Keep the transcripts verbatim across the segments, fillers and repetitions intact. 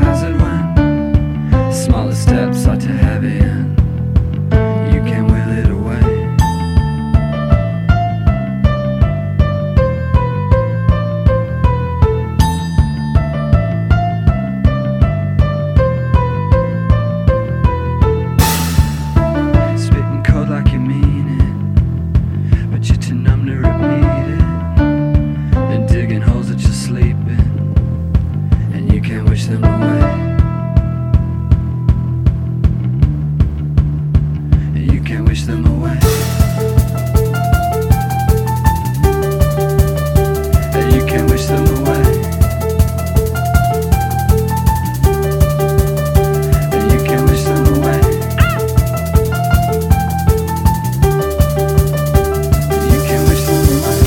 hazard when smallest steps are too heavy and you can will it away. Spitting code like you mean it, but you're too numb to repeat it. And digging holes that you're sleeping, and you can't wish them away. And you can't wish them away. And you can't wish them away. And you can't wish them away. And you can't wish them away.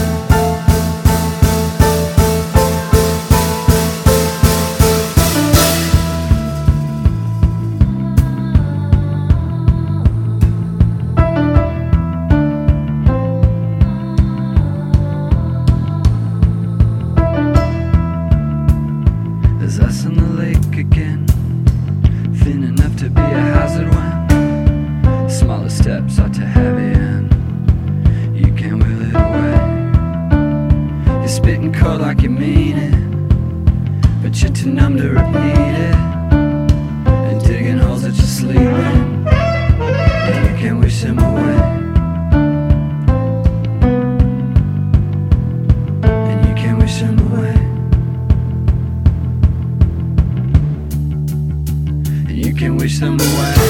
There's us on the lake again, thin enough to be a hazard when smaller steps are too heavy and you can't will it away. You're spitting code like you mean it, but you're too numb to repeat it. And digging holes that you're sleeping, and you can't wish them away. And you can't wish them away. And you can wish them away.